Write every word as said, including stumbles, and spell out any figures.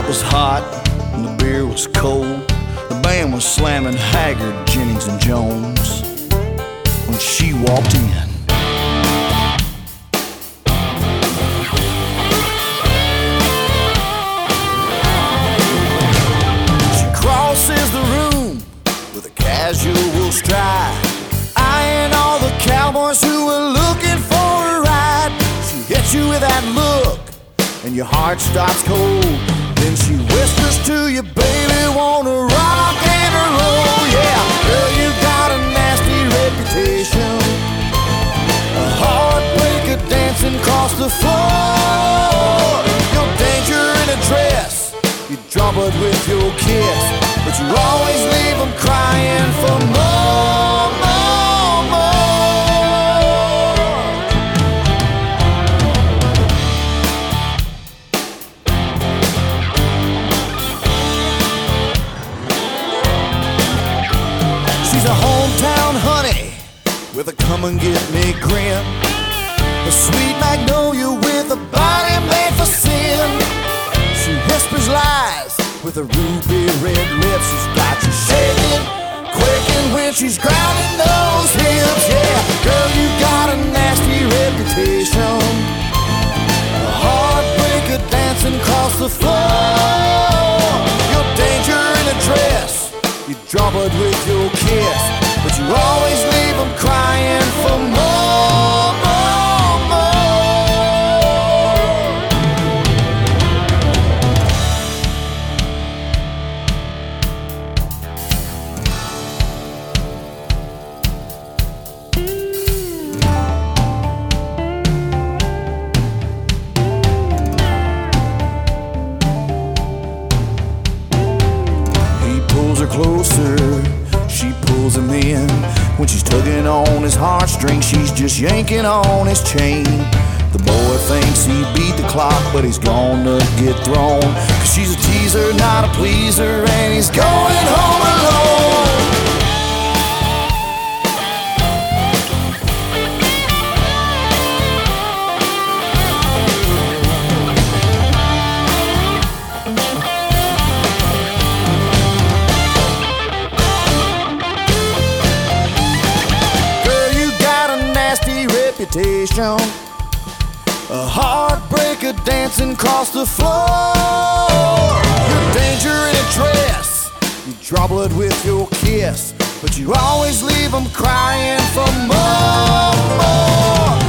night was hot and the beer was cold. The band was slamming Haggard, Jennings and Jones when she walked in. She crosses the room with a casual stride, eyeing all the cowboys who were looking for a ride. She hits you with that look and your heart stops cold. Then she whispers to you, baby, wanna rock and roll. Yeah, girl, you got a nasty reputation, a heartbreaker dancing across the floor. You're danger in a dress, you drop it with your kiss, but you always leave them crying for more, more, more. She's a hometown honey with a come and get me grin, a sweet magnolia with a body made for sin. She whispers lies with her ruby red lips. She's got you shaking, quaking when she's grounding those hips. Yeah, girl, you got a nasty reputation, a heartbreaker dancing across the floor. You're danger in a dress, you drop it with your kiss, but you always leave them crying for more, more, more. He pulls her closer, she pulls him in. When she's tugging on his heartstrings, she's just yanking on his chain. The boy thinks he beat the clock, but he's gonna get thrown, 'cause she's a teaser, not a pleaser, and he's going home alone. Reputation, a heartbreaker dancing across the floor. You're danger in a dress, you trouble it with your kiss, but you always leave them crying for more, more.